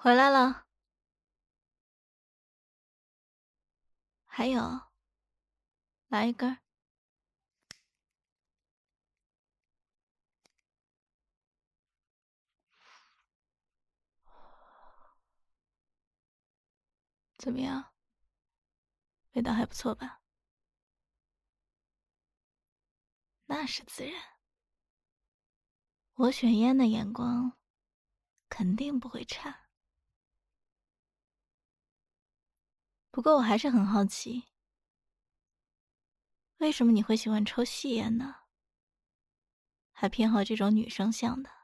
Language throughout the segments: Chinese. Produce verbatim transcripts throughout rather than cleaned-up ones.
回来了。还有，来一根。怎么样？味道还不错吧？那是自然。我选烟的眼光肯定不会差。不过我还是很好奇，为什么你会喜欢抽细烟呢？还偏好这种女生向的。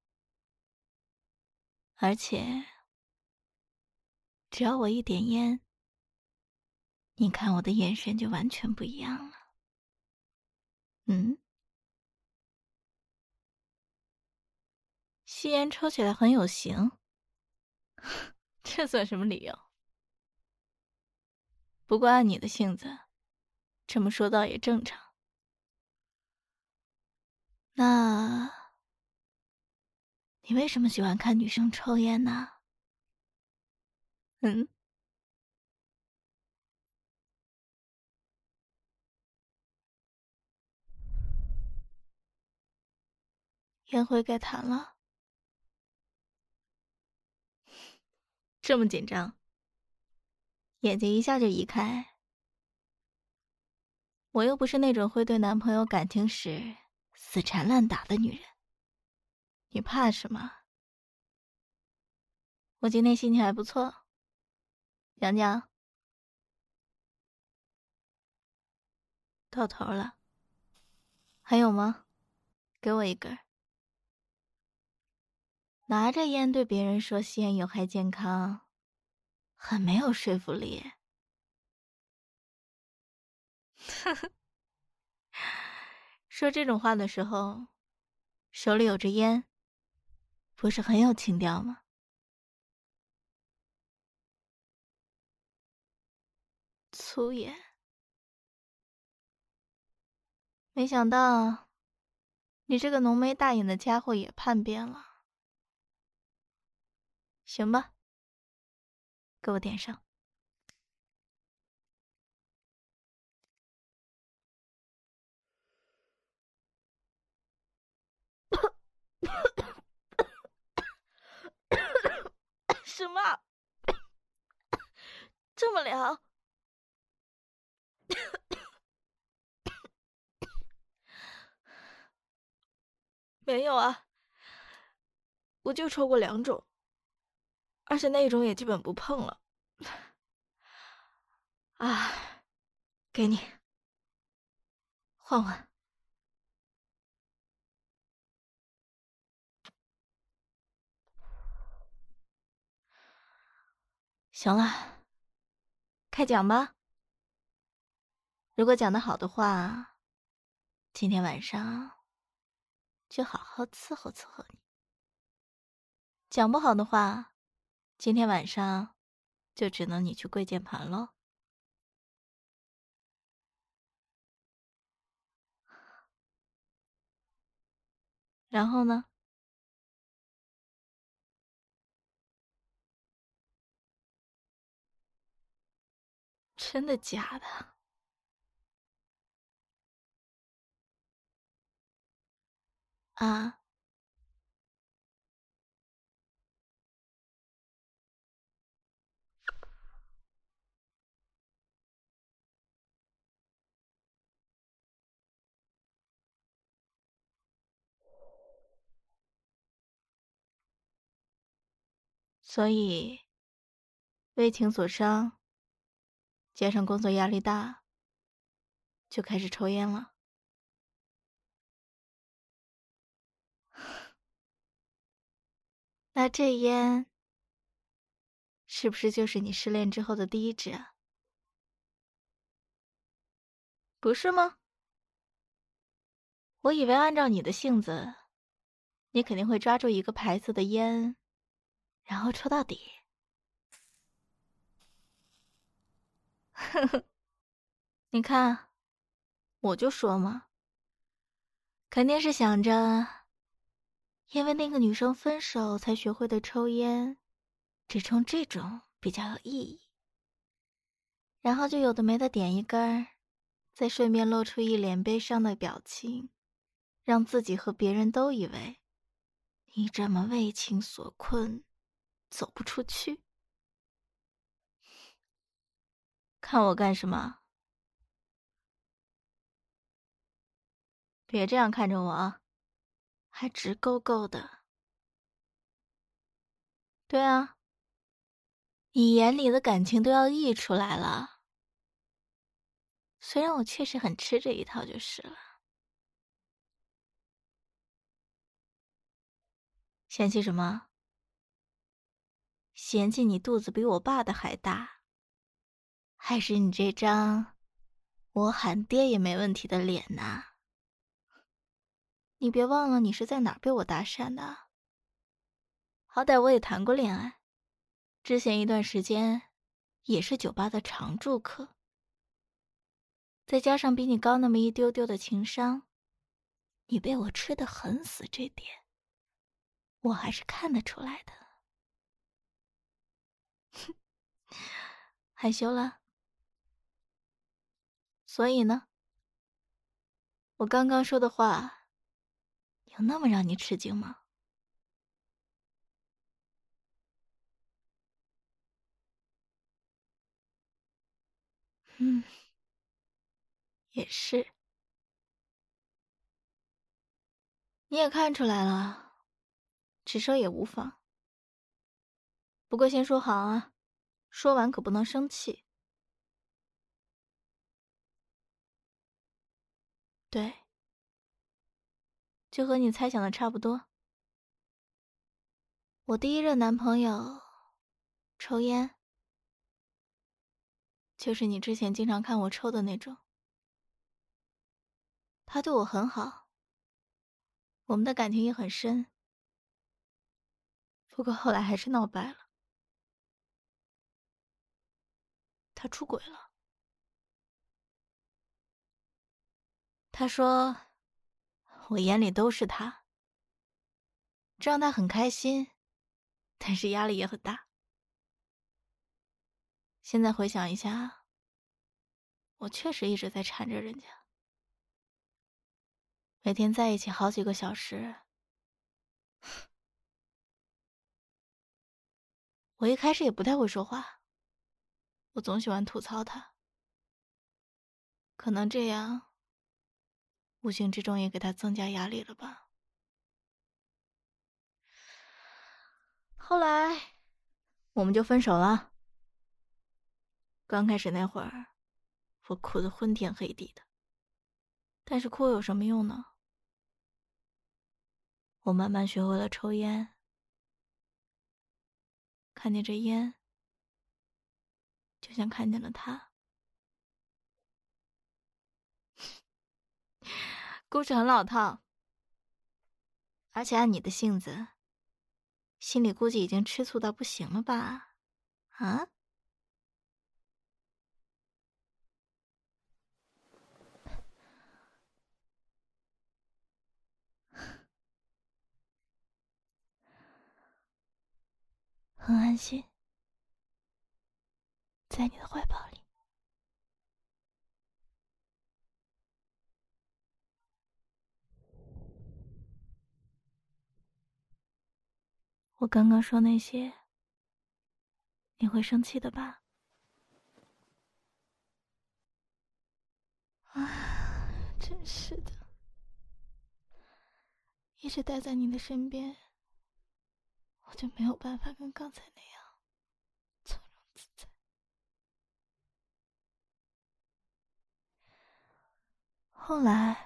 而且，只要我一点烟，你看我的眼神就完全不一样了。嗯？吸烟抽起来很有型，这算什么理由？不过按你的性子，这么说倒也正常。那，你为什么喜欢看女生抽烟呢？嗯？烟灰该弹了。这么紧张，眼睛一下就移开。我又不是那种会对男朋友感情史死缠烂打的女人，你怕什么？我今天心情还不错，讲讲。到头了。还有吗？给我一根。拿着烟对别人说吸烟有害健康，很没有说服力。说这种话的时候，手里有着烟，不是很有情调吗？粗眼。没想到，你这个浓眉大眼的家伙也叛变了。行吧，给我点上。什么？这么凉？没有啊，我就抽过两种，而且那种也基本不碰了。啊，给你，换换。行了，开讲吧。如果讲得好的话，今天晚上就好好伺候伺候你；讲不好的话，今天晚上就只能你去跪键盘喽。然后呢？真的假的？啊？所以，为情所伤，加上工作压力大，就开始抽烟了。那这烟，是不是就是你失恋之后的第一支啊？不是吗？我以为按照你的性子，你肯定会抓住一个牌子的烟，然后抽到底。呵呵，你看，我就说嘛，肯定是想着，因为那个女生分手才学会的抽烟， 只冲这种比较有意义。然后就有的没的点一根儿，再顺便露出一脸悲伤的表情，让自己和别人都以为你这么为情所困，走不出去。看我干什么？别这样看着我啊，还直勾勾的。对啊，你眼里的感情都要溢出来了。虽然我确实很吃这一套就是了。嫌弃什么？嫌弃你肚子比我爸的还大，还是你这张我喊爹也没问题的脸呐？你别忘了你是在哪儿被我搭讪的。好歹我也谈过恋爱，之前一段时间也是酒吧的常住客，再加上比你高那么一丢丢的情商，你被我吃得很死，这点我还是看得出来的。害羞了？所以呢？我刚刚说的话有那么让你吃惊吗？嗯，也是。你也看出来了，只说也无妨。不过先说好啊，说完可不能生气。对，就和你猜想的差不多。我第一任男朋友抽烟，就是你之前经常看我抽的那种。他对我很好，我们的感情也很深。不过后来还是闹掰了，他出轨了。他说我眼里都是他，这让他很开心，但是压力也很大。现在回想一下，我确实一直在缠着人家，每天在一起好几个小时。我一开始也不太会说话，我总喜欢吐槽他，可能这样无形之中也给他增加压力了吧。后来我们就分手了。刚开始那会儿，我哭得昏天黑地的，但是哭有什么用呢？我慢慢学会了抽烟，看见这烟，就像看见了他。故事很老套，而且按你的性子，心里估计已经吃醋到不行了吧？啊？很安心，在你的怀抱里。我刚刚说那些，你会生气的吧？啊，真是的，一直待在你的身边，我就没有办法跟刚才那样从容自在。后来，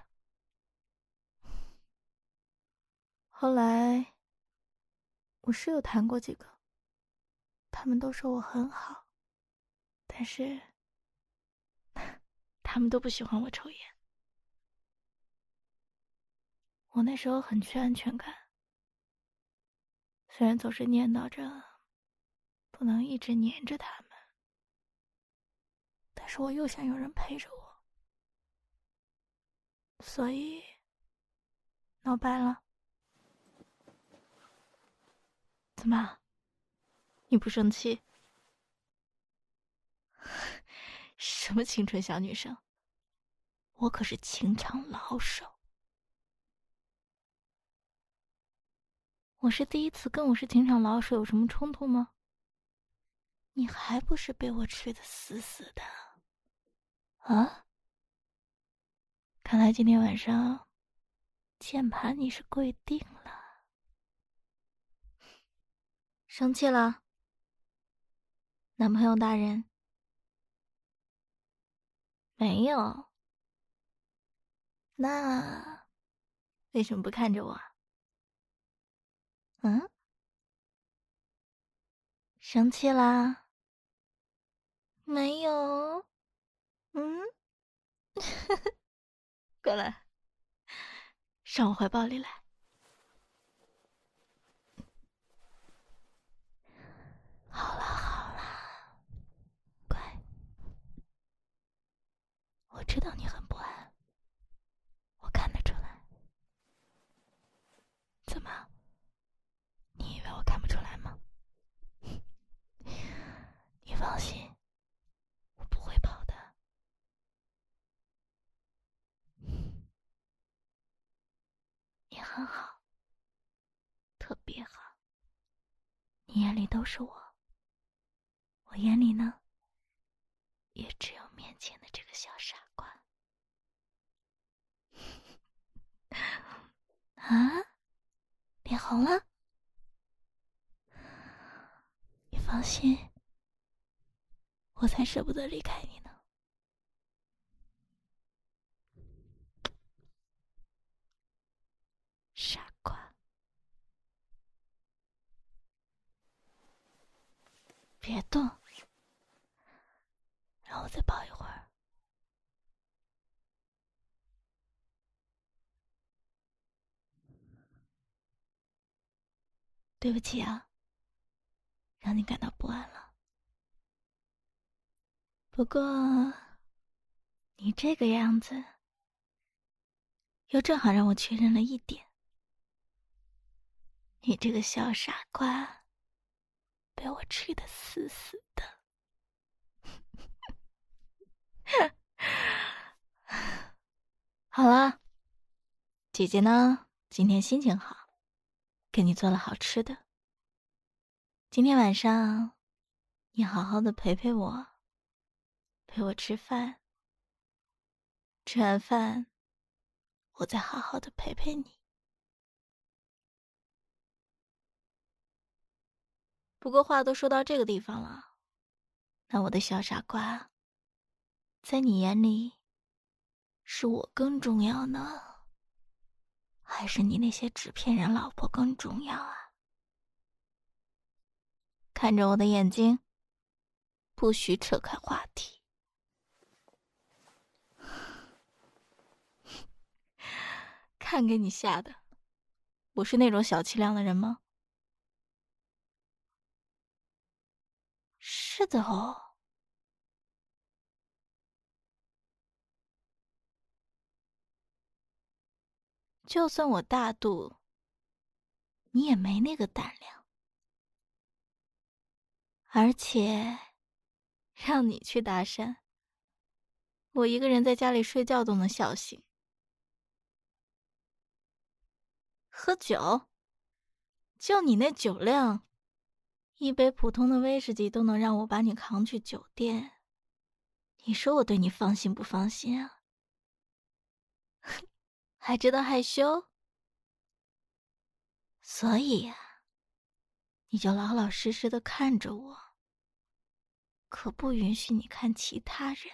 后来，我是有谈过几个，他们都说我很好，但是他们都不喜欢我抽烟。我那时候很缺安全感，虽然总是念叨着不能一直黏着他们，但是我又想有人陪着我，所以闹掰了。怎么？ 你不生气？什么青春小女生？我可是情场老手。我是第一次跟我是情场老手有什么冲突吗？你还不是被我吃得死死的？啊？看来今天晚上键盘你是跪定了。生气了？男朋友大人？没有。那为什么不看着我？嗯？生气啦？没有。嗯？过来，上我怀抱里来。好了好了，乖。我知道你很不安，我看得出来。怎么？你以为我看不出来吗？你放心，我不会跑的。你很好，特别好。你眼里都是我，我眼里呢，也只有面前的这个小傻瓜。啊？脸红了？你放心，我才舍不得离开你呢。傻瓜，别动，让我再抱一会儿。对不起啊，让你感到不安了。不过，你这个样子，又正好让我确认了一点：你这个小傻瓜，被我吃得死死的。好了，姐姐呢，今天心情好，给你做了好吃的。今天晚上，你好好的陪陪我，陪我吃饭。吃完饭，我再好好的陪陪你。不过话都说到这个地方了，那我的小傻瓜，在你眼里，是我更重要呢，还是你那些纸片人老婆更重要啊？看着我的眼睛，不许扯开话题。看给你吓的，我是那种小气量的人吗？是的哦。就算我大度，你也没那个胆量。而且，让你去搭讪，我一个人在家里睡觉都能笑醒。喝酒？就你那酒量，一杯普通的威士忌都能让我把你扛去酒店。你说我对你放心不放心啊？还知道害羞？所以呀、啊，你就老老实实的看着我，可不允许你看其他人。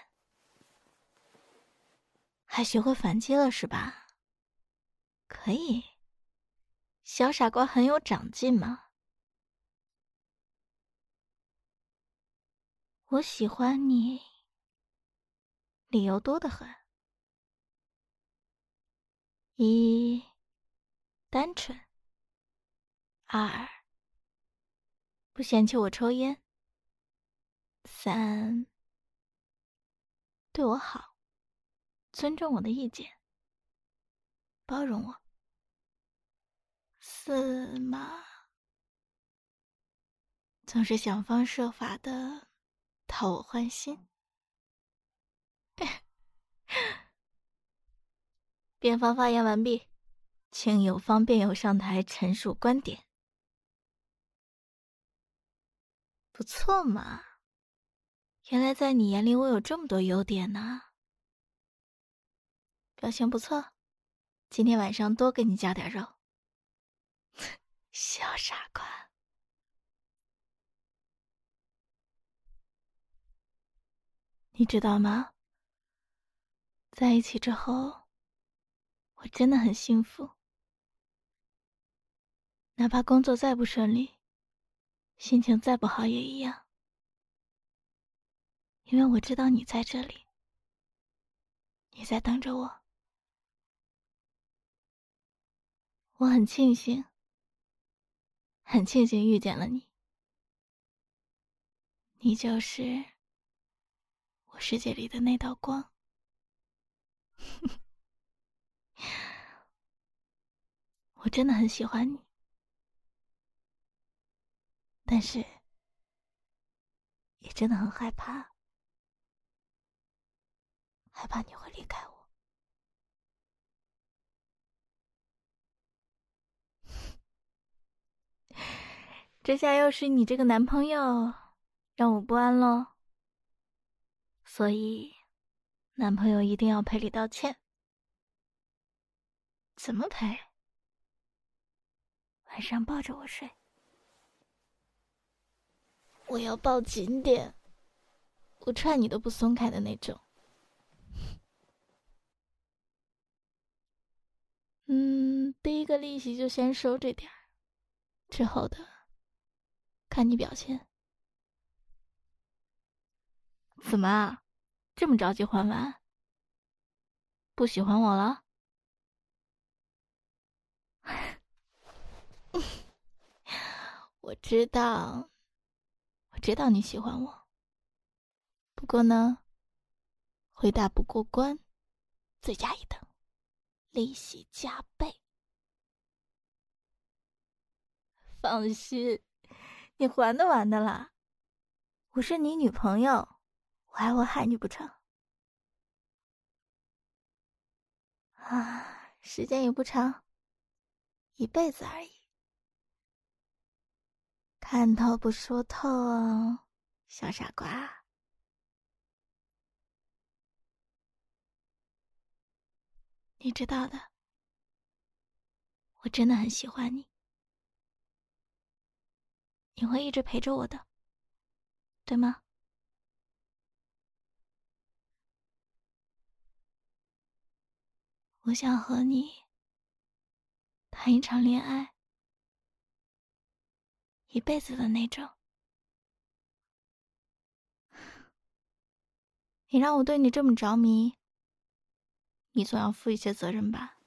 还学会反击了是吧？可以，小傻瓜很有长进嘛。我喜欢你，理由多得很。一，单纯；二，不嫌弃我抽烟；三，对我好，尊重我的意见，包容我；四嘛， 总是想方设法的讨我欢心。辩方发言完毕，请有方辩友上台陈述观点。不错嘛，原来在你眼里我有这么多优点呢。表现不错，今天晚上多给你加点肉。小傻瓜。你知道吗？在一起之后，我真的很幸福。哪怕工作再不顺利，心情再不好也一样。因为我知道你在这里，你在等着我。我很庆幸，很庆幸遇见了你。你就是我世界里的那道光。我真的很喜欢你，但是也真的很害怕，害怕你会离开我。这下又是你这个男朋友让我不安咯，所以男朋友一定要赔礼道歉。怎么赔？晚上抱着我睡。我要抱紧点，我踹你都不松开的那种。嗯，第一个利息就先收这点儿，之后的看你表现。怎么啊？这么着急还完？不喜欢我了？我知道，我知道你喜欢我。不过呢，回答不过关，罪加一等，利息加倍。放心，你还得完的啦。我是你女朋友，我还会害你不成？啊，时间也不长，一辈子而已。看透不说透哦，小傻瓜。你知道的，我真的很喜欢你，你会一直陪着我的，对吗？我想和你谈一场恋爱，一辈子的那种。你让我对你这么着迷，你总要负一些责任吧？